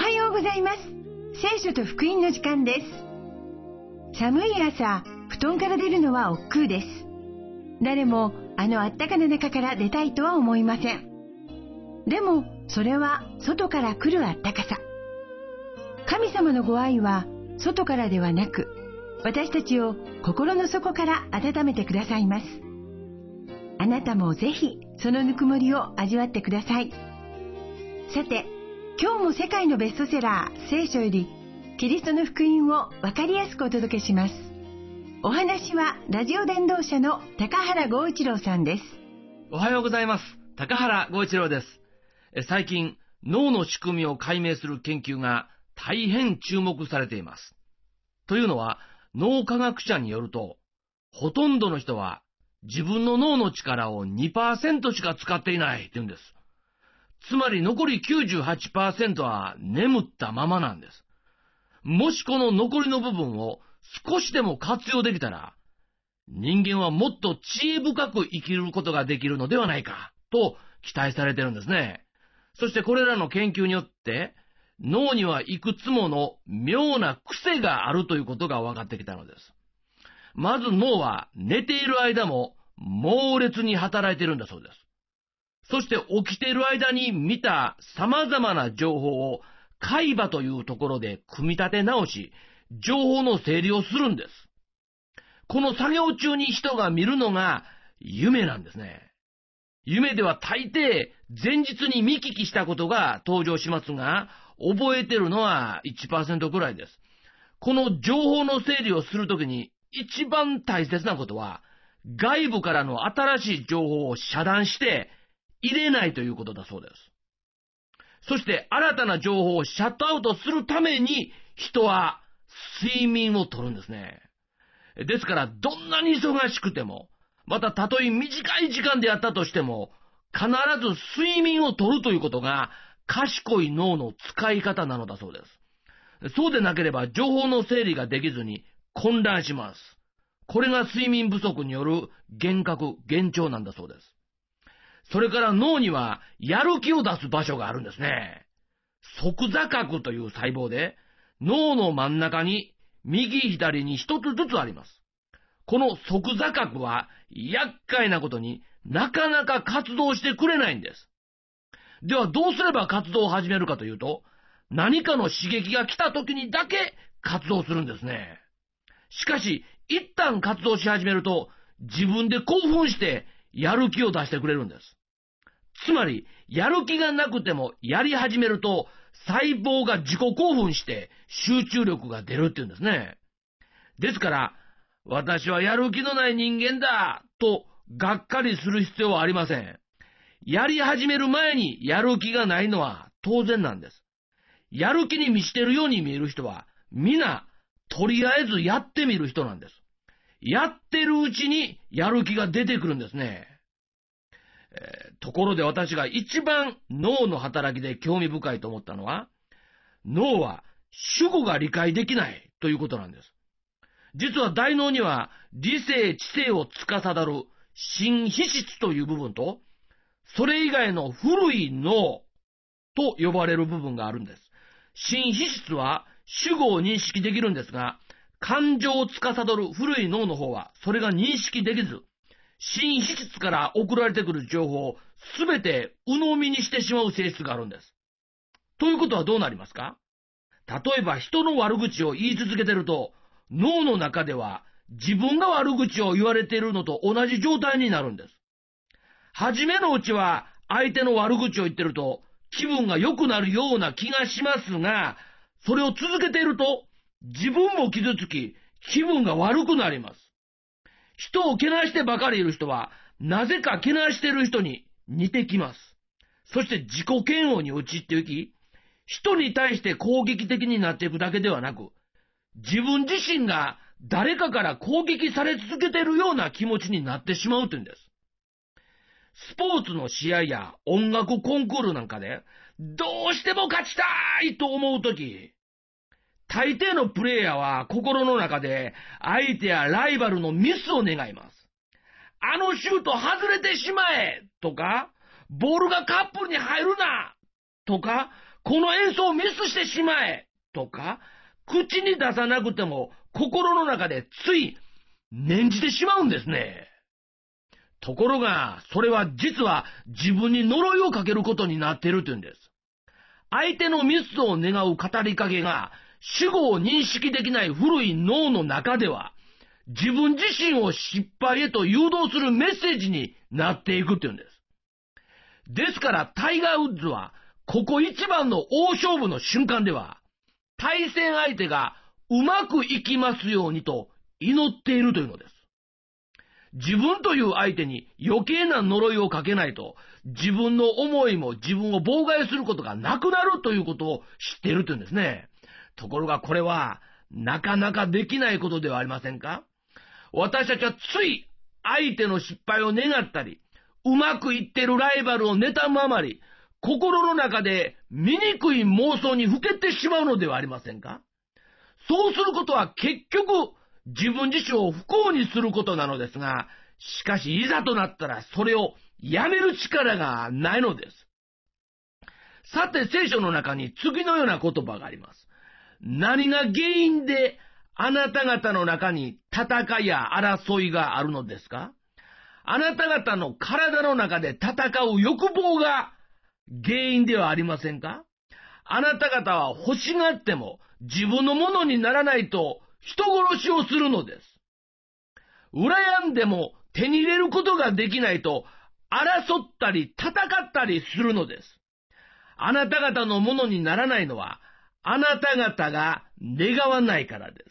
はようございます。聖書と福音の時間です。寒い朝、布団から出るのは億劫です。誰もあのあったかな中から出たいとは思いません。でもそれは外から来るあったかさ。神様のご愛は外からではなく、私たちを心の底から温めてくださいます。あなたもぜひそのぬくもりを味わってください。さて、今日も世界のベストセラー聖書よりキリストの福音を分かりやすくお届けします。お話はラジオ伝道者の高原剛一郎さんです。 おはようございます。高原剛一郎です。最近脳の仕組みを解明する研究が大変注目されています。というのは、脳科学者によると、ほとんどの人は自分の脳の力を 2% しか使っていないと言うんです。つまり残り 98% は眠ったままなんです。もしこの残りの部分を少しでも活用できたら、人間はもっと知恵深く生きることができるのではないかと期待されているんですね。そしてこれらの研究によって、脳にはいくつもの妙な癖があるということが分かってきたのです。まず脳は寝ている間も猛烈に働いているんだそうです。そして起きている間に見た様々な情報を海馬というところで組み立て直し、情報の整理をするんです。この作業中に人が見るのが夢なんですね。夢では大抵前日に見聞きしたことが登場しますが、覚えてるのは 1% くらいです。この情報の整理をするときに一番大切なことは、外部からの新しい情報を遮断して入れないということだそうです。そして新たな情報をシャットアウトするために人は睡眠をとるんですね。ですからどんなに忙しくても、またたとえ短い時間であったとしても、必ず睡眠をとるということが賢い脳の使い方なのだそうです。そうでなければ情報の整理ができずに混乱します。これが睡眠不足による幻覚、幻聴なんだそうです。それから脳にはやる気を出す場所があるんですね。側坐核という細胞で、脳の真ん中に右左に一つずつあります。この側坐核は厄介なことになかなか活動してくれないんです。ではどうすれば活動を始めるかというと、何かの刺激が来た時にだけ活動するんですね。しかし一旦活動し始めると自分で興奮してやる気を出してくれるんです。つまりやる気がなくてもやり始めると細胞が自己興奮して集中力が出るっていうんですね。ですから私はやる気のない人間だとがっかりする必要はありません。やり始める前にやる気がないのは当然なんです。やる気に満ちているように見える人は皆とりあえずやってみる人なんです。やってるうちにやる気が出てくるんですね。ところで私が一番脳の働きで興味深いと思ったのは、脳は主語が理解できないということなんです。実は大脳には理性知性を司る心皮質という部分と、それ以外の古い脳と呼ばれる部分があるんです。心皮質は主語を認識できるんですが、感情を司る古い脳の方はそれが認識できず、心皮質から送られてくる情報をすべて鵜呑みにしてしまう性質があるんです。ということはどうなりますか？例えば人の悪口を言い続けていると、脳の中では自分が悪口を言われているのと同じ状態になるんです。はじめのうちは相手の悪口を言ってると気分が良くなるような気がしますが、それを続けていると自分も傷つき気分が悪くなります。人をけなしてばかりいる人はなぜかけなしている人に似てきます。そして自己嫌悪に陥っていき、人に対して攻撃的になっていくだけではなく、自分自身が誰かから攻撃され続けているような気持ちになってしまうというんです。スポーツの試合や音楽コンクールなんかで、どうしても勝ちたいと思うとき、大抵のプレイヤーは心の中で相手やライバルのミスを願います。あのシュート外れてしまえとか、ボールがカップに入るなとか、 この演奏をミスしてしまえとか、口に出さなくても心の中でつい念じてしまうんですね。ところが、それは実は自分に呪いをかけることになっているというんです。相手のミスを願う語りかけが、主語を認識できない古い脳の中では、自分自身を失敗へと誘導するメッセージになっていくというんです。ですから、タイガー・ウッズは、ここ一番の大勝負の瞬間では、対戦相手がうまくいきますようにと祈っているというのです。自分という相手に余計な呪いをかけないと、自分の思いも自分を妨害することがなくなるということを知っているというんですね。ところがこれは、なかなかできないことではありませんか？私たちはつい相手の失敗を願ったり、うまくいっているライバルを妬むあまり、心の中で醜い妄想にふけてしまうのではありませんか？そうすることは結局、自分自身を不幸にすることなのですが、しかしいざとなったらそれをやめる力がないのです。さて聖書の中に次のような言葉があります。何が原因であなた方の中に戦いや争いがあるのですか？あなた方の体の中で戦う欲望が原因ではありませんか？あなた方は欲しがっても自分のものにならないと人殺しをするのです。羨んでも手に入れることができないと争ったり戦ったりするのです。あなた方のものにならないのはあなた方が願わないからです。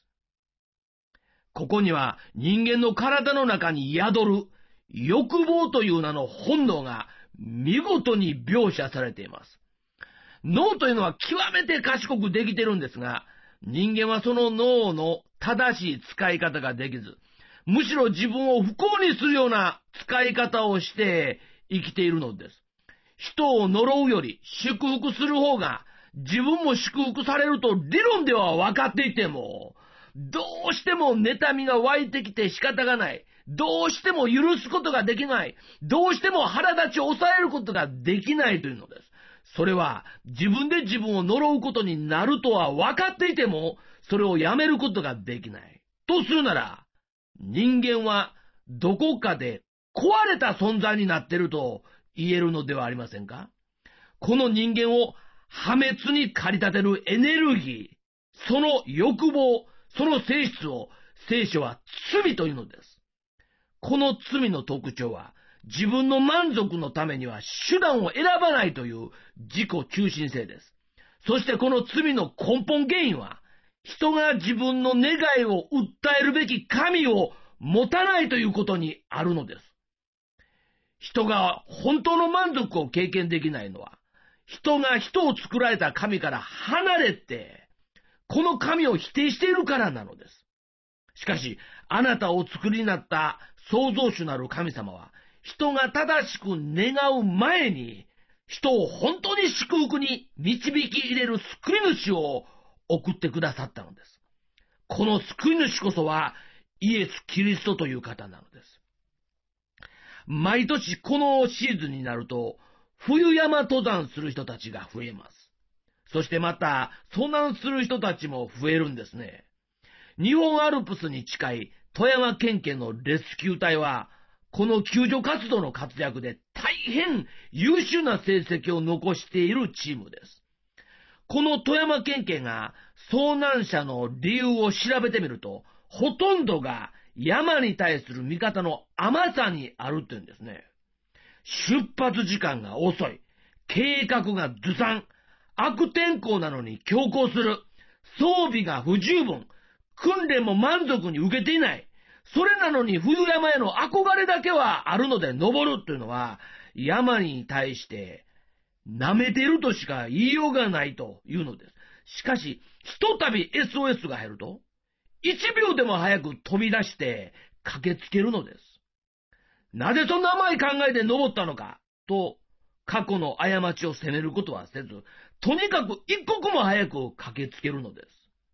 ここには人間の体の中に宿る欲望という名の本能が見事に描写されています。脳というのは極めて賢くできているんですが、人間はその脳の正しい使い方ができず、むしろ自分を不幸にするような使い方をして生きているのです。人を呪うより祝福する方が自分も祝福されると理論では分かっていても、どうしても妬みが湧いてきて仕方がない。どうしても許すことができない。どうしても腹立ちを抑えることができないというのです。それは自分で自分を呪うことになるとは分かっていても、それをやめることができない。とするなら、人間はどこかで壊れた存在になっていると言えるのではありませんか？この人間を破滅に駆り立てるエネルギー、その欲望、その性質を聖書は罪というのです。この罪の特徴は、自分の満足のためには手段を選ばないという自己中心性です。そしてこの罪の根本原因は、人が自分の願いを訴えるべき神を持たないということにあるのです。人が本当の満足を経験できないのは、人が人を作られた神から離れて、この神を否定しているからなのです。しかし、あなたを作りになった創造主なる神様は、人が正しく願う前に、人を本当に祝福に導き入れる救い主を送ってくださったのです。この救い主こそは、イエス・キリストという方なのです。毎年このシーズンになると、冬山登山する人たちが増えます。そしてまた、遭難する人たちも増えるんですね。日本アルプスに近い富山県警のレスキュー隊は、この救助活動の活躍で大変優秀な成績を残しているチームです。この富山県警が遭難者の理由を調べてみると、ほとんどが山に対する見方の甘さにあるというんですね。出発時間が遅い、計画がずさん、悪天候なのに強行する、装備が不十分、訓練も満足に受けていない、それなのに冬山への憧れだけはあるので登るというのは、山に対して舐めているとしか言いようがないというのです。しかし、ひとたび SOS が入ると、1秒でも早く飛び出して駆けつけるのです。なぜそんな甘い考えで登ったのかと、過去の過ちを責めることはせず、とにかく一刻も早く駆けつけるのです。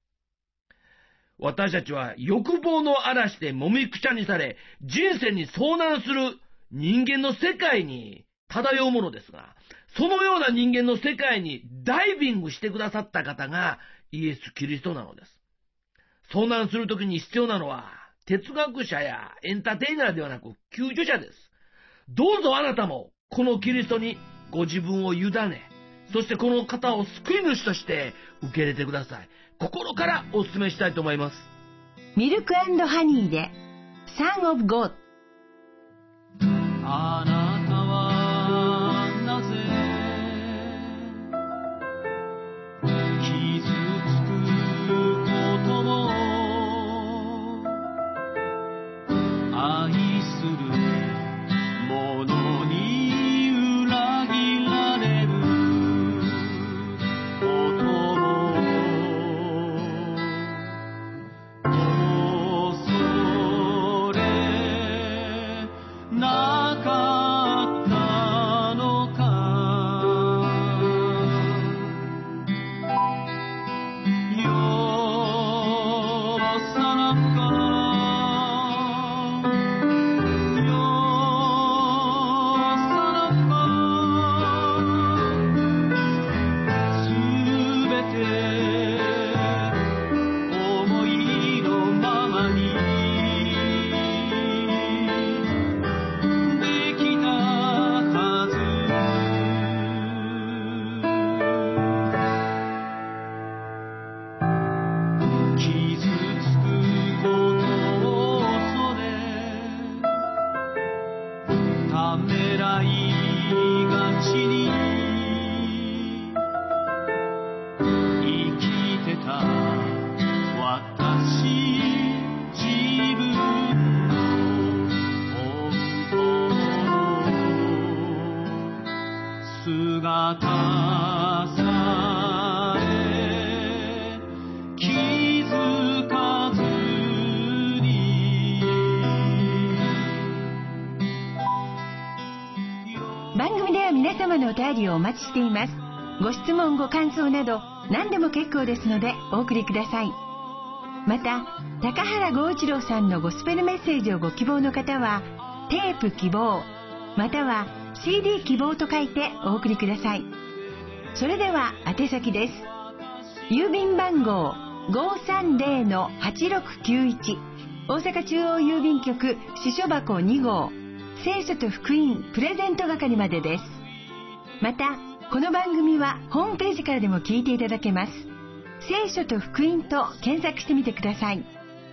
私たちは欲望の嵐でもみくちゃにされ、人生に遭難する人間の世界に漂うものですが、 そのような人間の世界にダイビングしてくださった方がイエス・キリストなのです。遭難するときに必要なのは哲学者やエンターテイナーではなく救助者です。どうぞあなたもこのキリストにご自分を委ね、そしてこの方を救い主として受け入れてください。心からお勧めしたいと思います。 ミルク&ハニーで Son of God。 あなたはなぜ傷つくことも愛する者に裏切られることも恐れなかったのか。よさなか番組では皆様のお便りをお待ちしています。ご質問ご感想など何でも結構ですのでお送りください。また高原剛一郎さんのゴスペルメッセージをご希望の方はテープ希望または CD 希望と書いてお送りください。それでは宛先です。郵便番号 530-8691 大阪中央郵便局支所箱2号聖書と福音プレゼント係までです。またこの番組はホームページからでも聞いていただけます。聖書と福音と検索してみてください。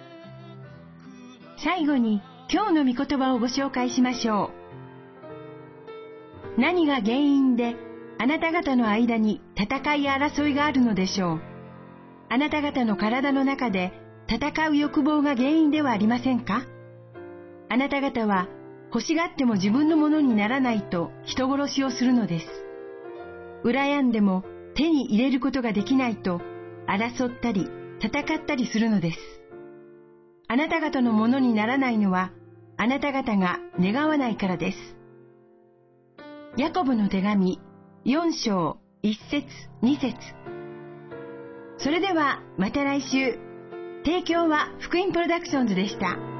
最後に今日の御言葉をご紹介しましょう。何が原因であなた方の間に戦いや争いがあるのでしょう。あなた方の体の中で戦う欲望が原因ではありませんか。あなた方は欲しがっても自分のものにならないと人殺しをするのです。羨んでも手に入れることができないと争ったり戦ったりするのです。あなた方のものにならないのはあなた方が願わないからです。ヤコブの手紙4章1節2節。それではまた来週。提供は福音プロダクションズでした。